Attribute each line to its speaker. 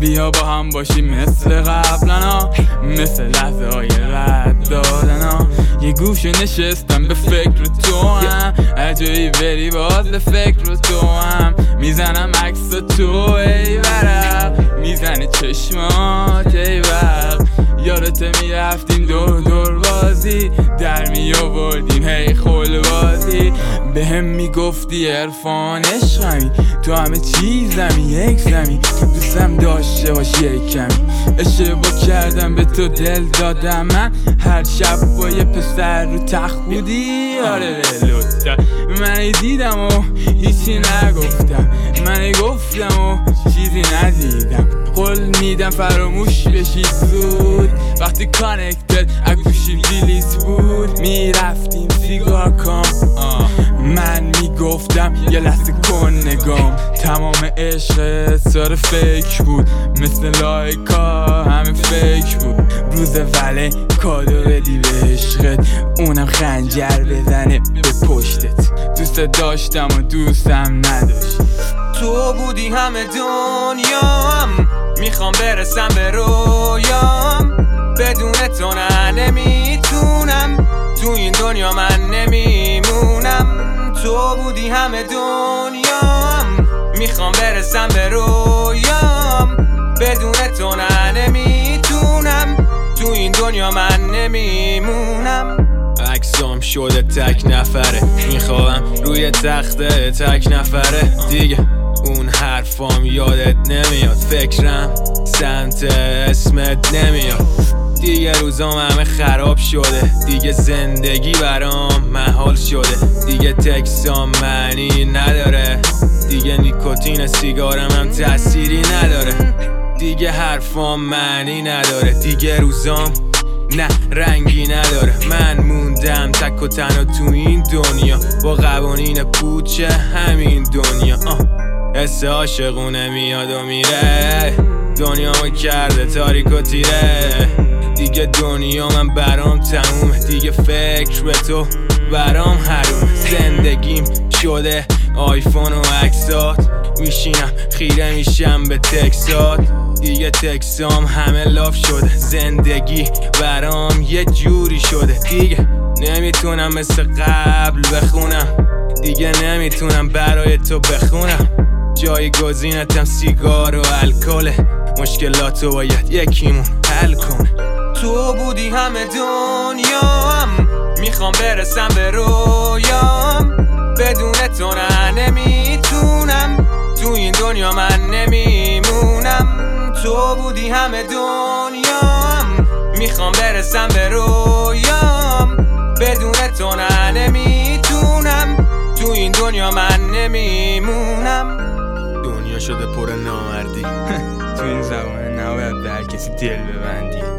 Speaker 1: بیا با هم باشیم مثل قبلنا، مثل لحظه های رد دادنا. یه گوشه نشستم به فکر تو هم، عجایی بری باز به فکر تو هم. میزنم عکس تو ای ورق، میزنه چشمات ای وقت. یادته میرفتیم دور دور بازی، در میآوردیم هی خول بازی. به هم میگفتی عرفان عشقمی، تو همه چیزمی یک زمی. دوستم داشته باشی یک کمی، اشتباه کردم به تو دل دادم من. هر شب با یه پسر رو تخت بودی، آره لطفا. من دیدم و هیچی نگفتم، من گفتم و چیزی ندیدم. قول میدم فراموش بشی زود، وقتی کانکتد اگوشی دیلیت بود. میرفتیم سیگار کام، من میگفتم یه لحظه کن نگام. تمام عشق سر فیک بود، مثل لایکا همه فیک بود. روز وله کادو بدی به عشقت، اونم خنجر بزنه به پشتت. دوست داشتم و دوستم نداشت،
Speaker 2: تو بودی همه دنیام. میخوام برسم به رویام، بدون تو نه نمیتونم. تو این دنیا من نمیمونم. تو بودی همه دنیام، میخوام برسم به رویام. بدون تو نه نمیتونم. تو این دنیا من نمیمونم. عکسام شده تک نفره، میخوام روی تخته تک نفره. دیگه اون حرفام یادت نمیاد، فکرم سمت اسمت نمیاد. دیگه روزام همه خراب شده، دیگه زندگی برام محال شده. دیگه تکسام معنی نداره، دیگه نیکوتین سیگارم هم تأثیری نداره. دیگه حرفام معنی نداره، دیگه روزام نه رنگی نداره. من موندم تک و تنها تو این دنیا، با قوانین پوچه همین دنیا. حس عاشقونه میاد و میره، دنیامو کرده تاریک و تیره. دیگه دنیا من برام تمومه، دیگه فکر به تو برام حرومه. زندگیم شده آیفون و عکسات، میشینم خیره میشم به تکسات. دیگه تکسام همه لاف شده، زندگی برام یه جوری شده. دیگه نمیتونم مثل قبل بخونم، دیگه نمیتونم برای تو بخونم. جایگزینتم سیگار و الکله، مشکلاتو باید یکیمون حل کنه. تو بودی همه دنیام، میخوام برسم به رویام. بدون تو نه نمیتونم. تو این دنیا من نمیمونم. تو بودی همه دنیام، میخوام برسم به رویام. بدون تو نه نمیتونم. تو این دنیا من نمیمونم.
Speaker 1: دنیا شده پر نامردی. تو این زمان نباید به هر کسی دل ببندی.